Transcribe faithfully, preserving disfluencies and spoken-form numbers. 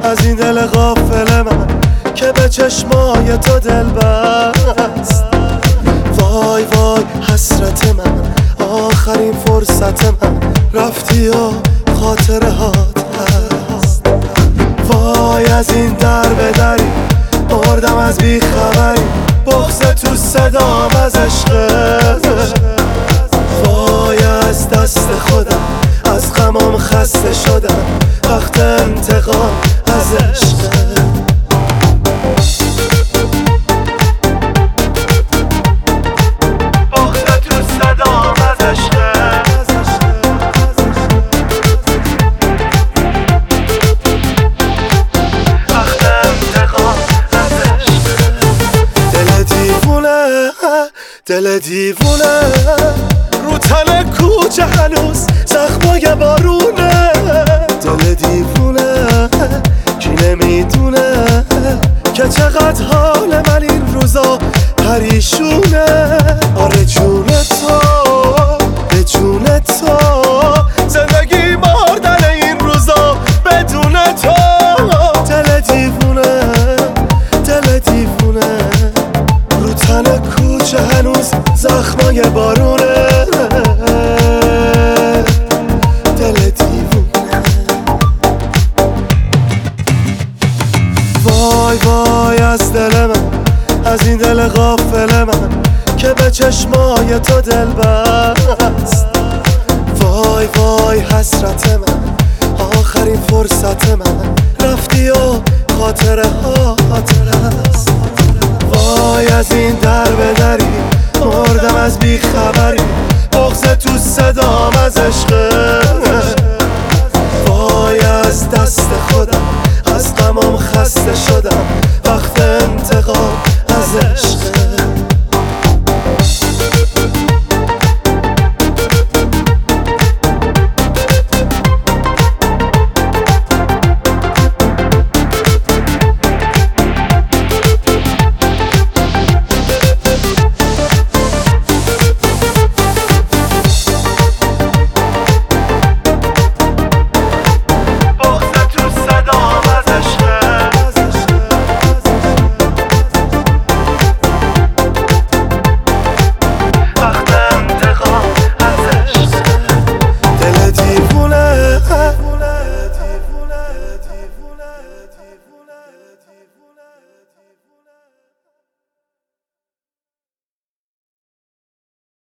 از این دل غافل من که به چشمای تو دل بست. وای وای حسرت من، آخرین فرصت من، رفتی و خاطره هات هست. وای از این در به دری مردم از بیخبری، بغض تو صدام از عشقت. وای از دست خودم، از غمام خسته شدم، وقت انتقام از عشقت. دل دیوونه رو تن کوچه هنوز زخمای بارونه. دل دیوونه کی نمیدونه که چقدر حال من این روزا پریشونه. آره جون تو به جون تو، زندگی مردن این روزا بدون تو. دل دیوونه دل دیوونه رو تن کوچه هنوز زخمای بارونه. دل دیوونه. وای وای از دل من، از این دل غافل من که به چشمای تو دل بست. وای وای حسرت من، آخرین فرصت من، رفتی و خاطره ها خاطره است. وای از این در به دری مردم از بیخبری، بغض تو صدام از عشقت.